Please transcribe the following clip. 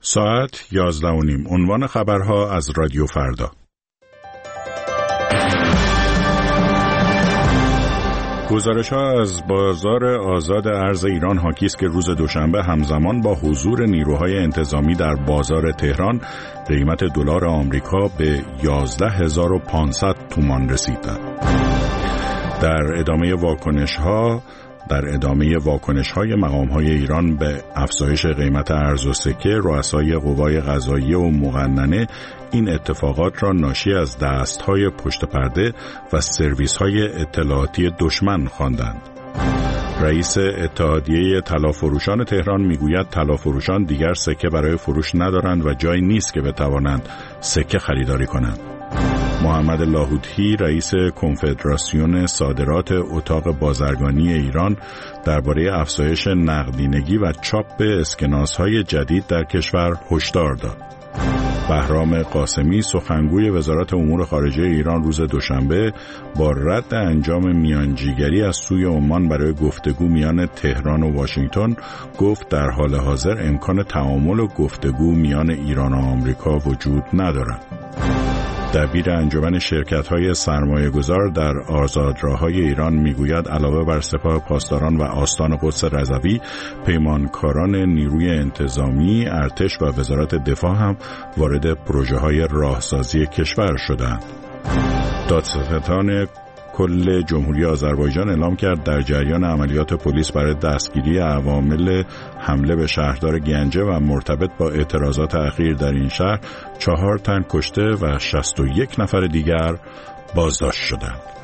ساعت 11:30. عنوان خبرها از رادیو فردا. گزارش‌ها از بازار آزاد ارز ایران حاکی است که روز دوشنبه همزمان با حضور نیروهای انتظامی در بازار تهران قیمت دلار آمریکا به 11,500 تومان رسید. در ادامه واکنش‌های مقام‌های ایران به افزایش قیمت ارز و سکه، رؤسای قوای قضاییه و مقننه این اتفاقات را ناشی از دست‌های پشت پرده و سرویس‌های اطلاعاتی دشمن خواندند. رئیس اتحادیه طلافروشان تهران میگوید طلافروشان دیگر سکه برای فروش ندارند و جایی نیست که بتوانند سکه خریداری کنند. محمد لاهوتی رئیس کنفدراسیون صادرات اتاق بازرگانی ایران درباره افزایش نقدینگی و چاپ اسکناس‌های جدید در کشور هشدار داد. بهرام قاسمی سخنگوی وزارت امور خارجه ایران روز دوشنبه با رد انجام میانجیگری از سوی عمان برای گفتگو میان تهران و واشنگتن گفت در حال حاضر امکان تعامل و گفتگو میان ایران و آمریکا وجود ندارد. دبیر انجمن شرکت‌های سرمایه‌گذار در آزادراه‌های ایران میگوید علاوه بر سپاه پاسداران و آستان قدس رضوی، پیمانکاران نیروی انتظامی، ارتش و وزارت دفاع هم وارد پروژه‌های راهسازی کشور شدند. دادستان کل جمهوری آذربایجان اعلام کرد در جریان عملیات پلیس برای دستگیری عوامل حمله به شهردار گنجه و مرتبط با اعتراضات اخیر در این شهر 4 تن کشته و 61 نفر دیگر بازداشت شدند.